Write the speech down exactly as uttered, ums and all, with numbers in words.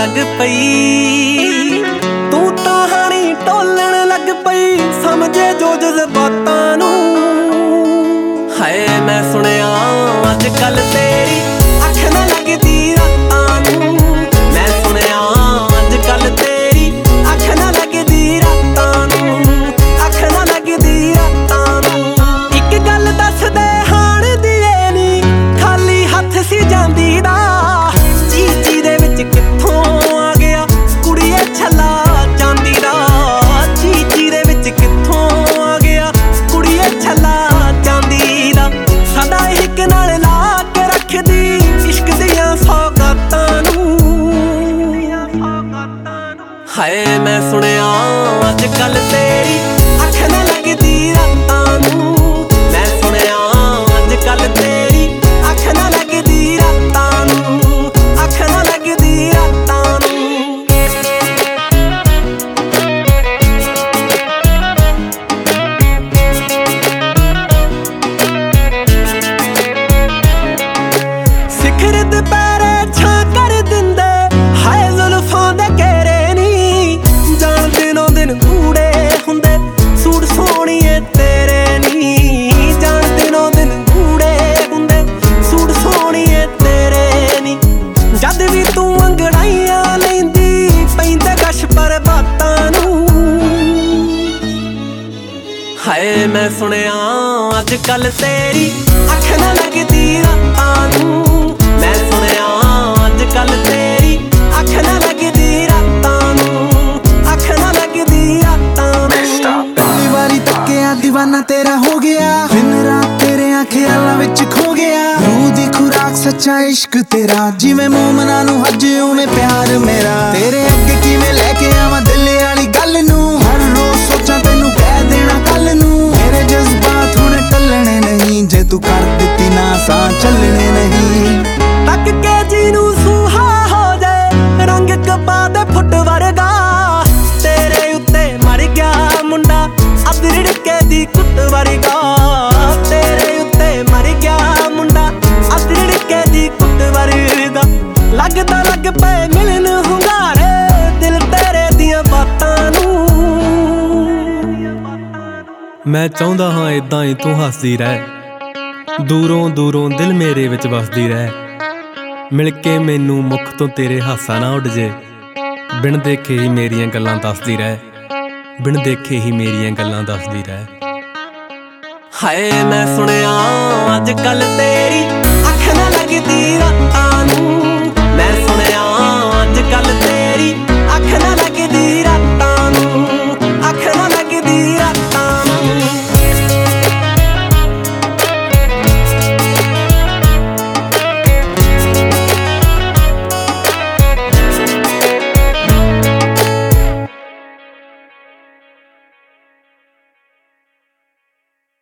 लग पई तू कहानी टोलन लग पई समझे जो जज्बातां नू। हाय मैं सुनिया अज कल तेरी अख ना लगदी रातां नू। मैं सुनिया अज कल तेरी अख ना लगदी रातां नू, अख ना लगदी रातां नू। इक गल दस दे हाण दी नी खाली हथ सी जांदी दा चीची दे विच कित्थों आ गया कुड़िए छला चांदी दा। चीची दे विच कित्थों आ गया कुड़िए छला चांदी दा। सदा हिक नाल ला के रखदी इश्क दियां सौगातां नू। हाय मैं सुनिया अज कल तेरी अख ना लगदी रातां नू। मैं सुनिया अज कल तेरी अख ना लगदी रातां नू, अख ना लगदी रातां नू। सिखर दुपहरे छां कर दिंदे हाय जुल्फां दे घेरे नी। जान दिनों दिन कूड़े हुंदे सूट सोहणीए तेरे नी। जान दिनों दिन कूड़े हुंदे सूट सोहणीए तेरे नी। जद भी तू अंगड़ाइयां लैंदी पैंदे कश पर बातां नू। हाय मैं सुनिया अज कल तेरी अख ना लगदी रातां नू। मैं सुनिया अज कल तेरी अख ना लगदी रातां नू, अख ना लगदी रातां नू। पहली बारी तक्किया दीवाना तेरा हो गया दिन रात तेरे ख्यालां विच खो गया। रूह दी खुराक सच्चा इश्क तेरा जिवें मोमना नू हज उवें प्यार मेरा। तेरे अगे किवें लेके आवां दिल वाली गल नू हर रोज सोचां तैनू कह देना कल नू। मेरे जज्बात हुण टलने नहीं जे तू कर दित्ती ना सां चलने नहीं। तक के जी नू सूहा हो जाए रंग कपा दे फुट वर्गा। तेरे उत्ते मर गया मुंडा अदरड़ के दी कुट वर्गा। तेरे उत्ते मर गया मुंडा अदरड़ के दी कुट वर्गा। लगदा लग पे मिलन हुंगारे दिल तेरे दियां बातां नू। मैं चाहुंदा हां इदां ही तू हसदी रह, दूरों दूरों दिल मेरे विच वसदी रह। मिल के मैनू मुख तो तेरे हासा ना उड़ जे। बिन देखे ही मेरियां गल्लां दसदी रह, बिन देखे ही मेरियां गल्लां दसदी रह। हाय मैं सुनिया अज कल तेरी अख ना लगदी रातां नू।